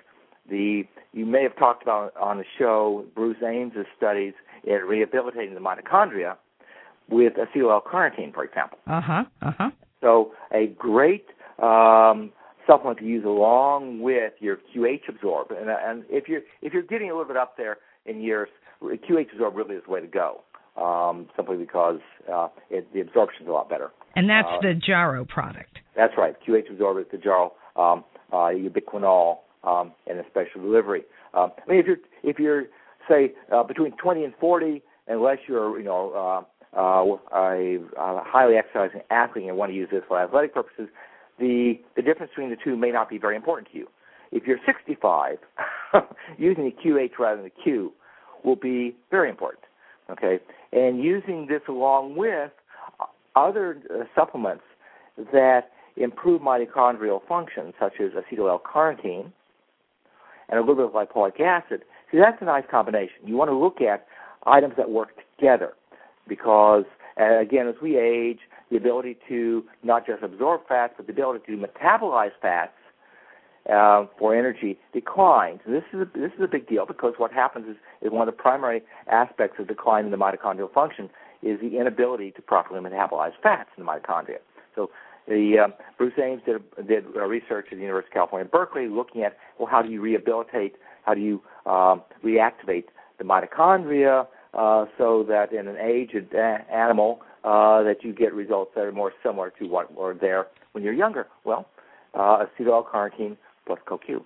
The you may have talked about on the show Bruce Ames' studies in rehabilitating the mitochondria with acetyl L-carnitine, for example.
Uh-huh, uh-huh.
So a great um, supplement to use along with your Q H Absorb. And, and if you're if you're getting a little bit up there in years, Q H Absorb really is the way to go, um, simply because uh, it, the absorption is a lot better.
And that's
uh,
the Jarrow product.
That's right. Q H Absorb is the Jarrow um, uh, ubiquinol um, in a special delivery. Um, I mean, if you're if you're say uh, between twenty and forty, unless you're you know uh, uh, a, a highly exercising athlete and want to use this for athletic purposes, the the difference between the two may not be very important to you. If you're sixty-five, using the Q H rather than the Q will be very important. Okay, and using this along with other uh, supplements that improve mitochondrial function, such as acetyl L-carnitine and a little bit of lipoic acid. See, that's a nice combination. You want to look at items that work together because, uh, again, as we age, the ability to not just absorb fats, but the ability to metabolize fats uh, for energy declines. And this is a, this is a big deal because what happens is, is one of the primary aspects of decline in the mitochondrial function is the inability to properly metabolize fats in the mitochondria. So the uh, Bruce Ames did, did uh, research at the University of California, Berkeley, looking at, well, how do you rehabilitate, how do you um, reactivate the mitochondria uh, so that in an aged a- animal uh, that you get results that are more similar to what were there when you're younger. Well, uh, acetyl L-carnitine plus C O Q.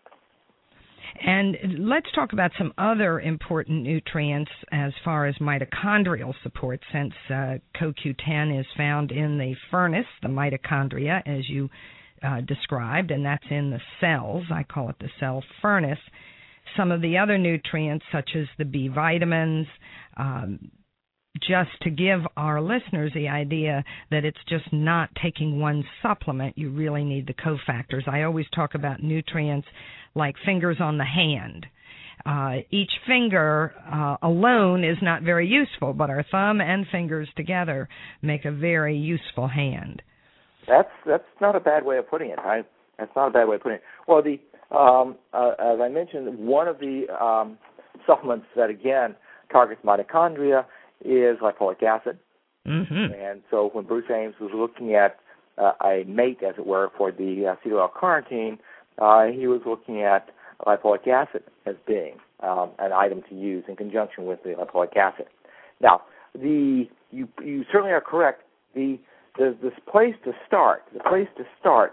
And let's talk about some other important nutrients as far as mitochondrial support, since uh, C O Q ten is found in the furnace, the mitochondria, as you uh, described, and that's in the cells. I call it the cell furnace. Some of the other nutrients, such as the B vitamins, um, just to give our listeners the idea that it's just not taking one supplement. You really need the cofactors. I always talk about nutrients like fingers on the hand. Uh, each finger uh, alone is not very useful, but our thumb and fingers together make a very useful hand.
That's that's not a bad way of putting it. I, that's not a bad way of putting it. Well, the um, uh, as I mentioned, one of the um, supplements that again targets mitochondria is lipoic acid.
Mm-hmm.
And so when Bruce Ames was looking at uh, a mate, as it were, for the acetyl L-carnitine, uh, he was looking at lipoic acid as being um, an item to use in conjunction with the lipoic acid. Now, the you you certainly are correct. The the this place to start, the place to start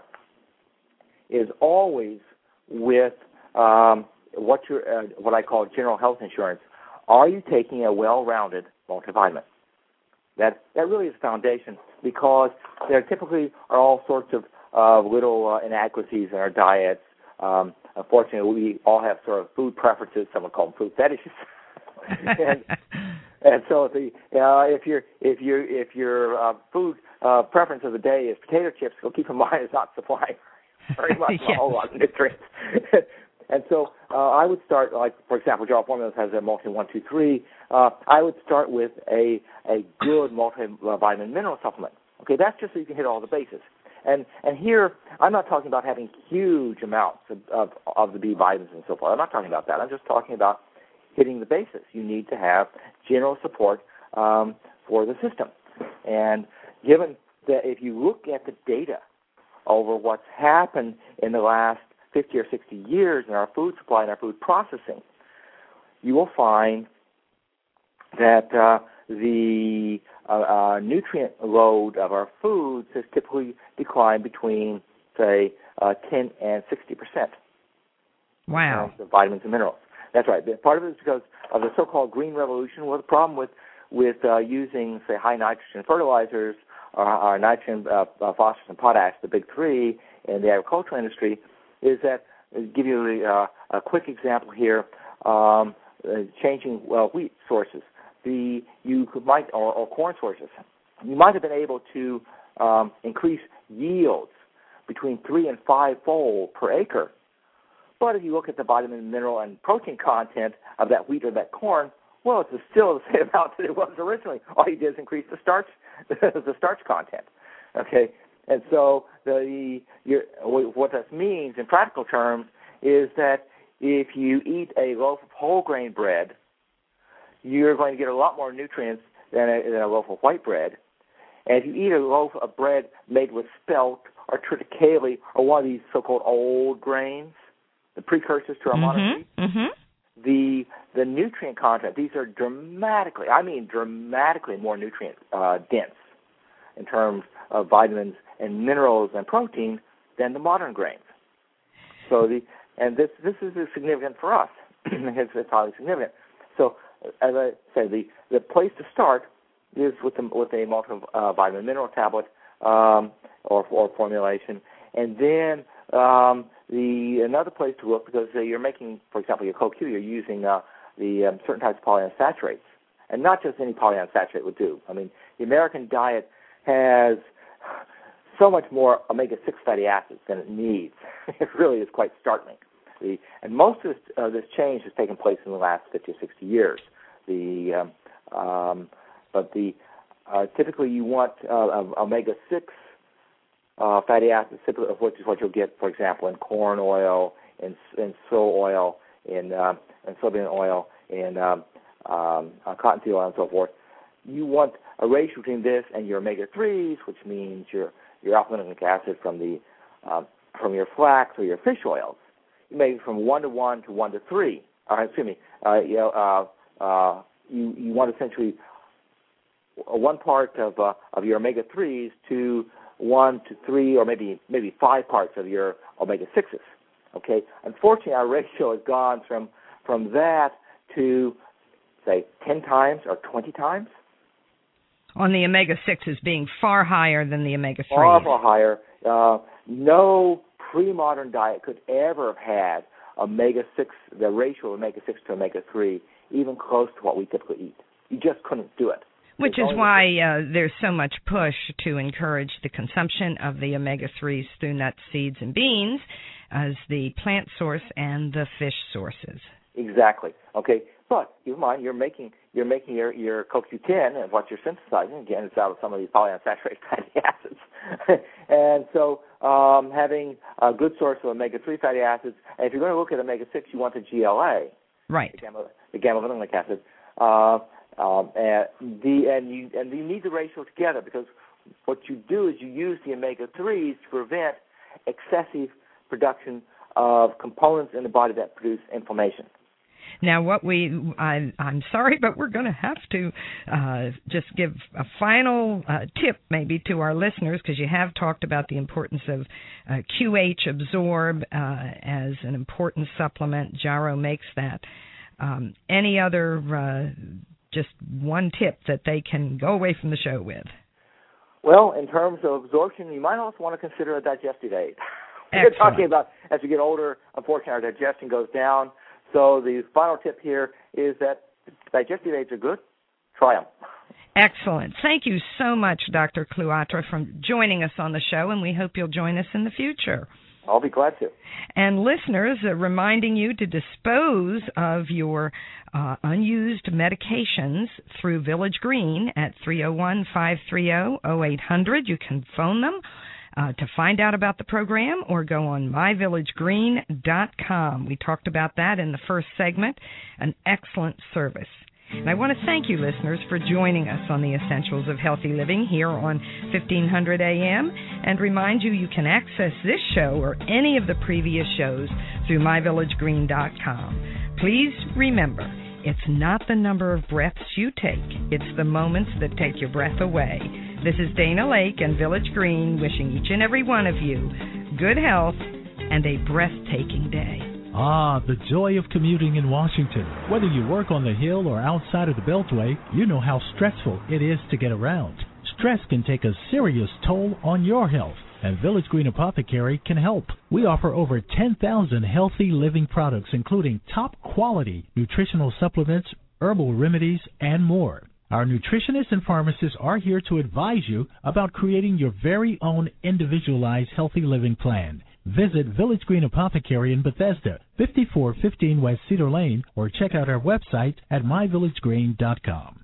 is always with um, what you uh, what I call general health insurance. Are you taking a well-rounded multivitamin? That that really is the foundation, because there typically are all sorts of uh, little uh, inadequacies in our diets. Um, unfortunately, we all have sort of food preferences. Some would call them food fetishes. and, and so, the, uh, if your if your if your uh, food uh, preference of the day is potato chips, well, keep in mind it's not supplying very much yes. a whole lot of nutrients. And so uh, I would start, like, for example, Jarrow Formulas has a multi one two three. Uh, I would start with a, a good multivitamin mineral supplement. Okay, that's just so you can hit all the bases. And and here, I'm not talking about having huge amounts of, of, of the B vitamins and so forth. I'm not talking about that. I'm just talking about hitting the bases. You need to have general support um, for the system. And given that if you look at the data over what's happened in the last fifty or sixty years in our food supply and our food processing, you will find that uh, the uh, uh, nutrient load of our foods has typically declined between, say, uh, ten and sixty percent.
Wow.
In terms of vitamins and minerals. That's right. Part of it is because of the so-called green revolution. Well, the problem with, with uh, using, say, high nitrogen fertilizers or, or nitrogen, uh, uh, phosphorus, and potash, the big three in the agricultural industry, is that, uh, give you uh, a quick example here, um, uh, changing well, wheat sources. The you could, might or, or corn sources. You might have been able to um, increase yields between three and five fold per acre. But if you look at the vitamin, mineral, and protein content of that wheat or that corn, well, it's still the same amount that it was originally. All you did is increase the starch, the starch content. Okay, and so the your, what this means in practical terms is that if you eat a loaf of whole grain bread, you're going to get a lot more nutrients than a, than a loaf of white bread. And if you eat a loaf of bread made with spelt or triticale or one of these so-called old grains, the precursors to our
mm-hmm,
modern wheat,
mm-hmm.
the the nutrient content, these are dramatically, I mean dramatically more nutrient uh, dense in terms of vitamins and minerals and protein than the modern grains. So the and this this is significant for us. it's, it's highly significant. So as I say, the, the place to start is with the, with a multivitamin uh, mineral tablet um, or or formulation, and then um, the another place to look, because uh, you're making, for example, your CoQ, you're using uh, the um, certain types of polyunsaturates, and not just any polyunsaturated would do. I mean, the American diet has so much more omega six fatty acids than it needs. It really is quite startling. The, and most of this, uh, this change has taken place in the last fifty or sixty years. The um, um, but the uh, typically you want uh, omega six uh, fatty acids, which is what you'll get, for example, in corn oil, in, in soy oil, in uh, in soybean oil, in um, um, uh, cottonseed oil, and so forth. You want a ratio between this and your omega threes, which means your your alpha-linolenic acid from the uh, from your flax or your fish oils. You make it from one to one to one to three. Or excuse me, uh, you know, uh, uh, you you want essentially one part of uh, of your omega threes to one to three, or maybe maybe five parts of your omega sixes. Okay. Unfortunately, our ratio has gone from from that to say ten times or twenty times.
On the omega sixes being far higher than the omega threes.
Far, far higher. Uh, no pre-modern diet could ever have had omega six, the ratio of omega six to omega three, even close to what we typically eat. You just couldn't do it.
Which is why uh, there's so much push to encourage the consumption of the omega threes through nuts, seeds, and beans as the plant source and the fish sources.
Exactly. Okay. But keep in mind, you're making you're making your your C O Q ten, and what you're synthesizing again, it's out of some of these polyunsaturated fatty acids, and so um, having a good source of omega three fatty acids. And if you're going to look at omega six, you want the G L A,
right?
The gamma, the gamma-linolenic acid, uh, um, and the and you and you need the ratio together, because what you do is you use the omega threes to prevent excessive production of components in the body that produce inflammation.
Now, what we, I, I'm sorry, but we're going to have to uh, just give a final uh, tip maybe to our listeners, because you have talked about the importance of uh, Q H Absorb uh, as an important supplement. Jarrow makes that. Um, any other, uh, just one tip that they can go away from the show with?
Well, in terms of absorption, you might also want to consider a digestive aid. We're talking about as we get older, unfortunately, our digestion goes down. So the final tip here is that digestive aids are good. Try them.
Excellent. Thank you so much, Doctor Cloatre, for joining us on the show, and we hope you'll join us in the future.
I'll be glad to.
And listeners, uh, reminding you to dispose of your uh, unused medications through Village Green at three oh one, five three oh, oh eight hundred. You can phone them Uh, to find out about the program, or go on my village green dot com. We talked about that in the first segment, an excellent service. And I want to thank you, listeners, for joining us on the Essentials of Healthy Living here on fifteen hundred A M, and remind you you can access this show or any of the previous shows through my village green dot com. Please remember, it's not the number of breaths you take, it's the moments that take your breath away. This is Dana Lake and Village Green wishing each and every one of you good health and a breathtaking day.
Ah, the joy of commuting in Washington. Whether you work on the Hill or outside of the Beltway, you know how stressful it is to get around. Stress can take a serious toll on your health, and Village Green Apothecary can help. We offer over ten thousand healthy living products, including top-quality nutritional supplements, herbal remedies, and more. Our nutritionists and pharmacists are here to advise you about creating your very own individualized healthy living plan. Visit Village Green Apothecary in Bethesda, fifty-four fifteen West Cedar Lane, or check out our website at my village green dot com.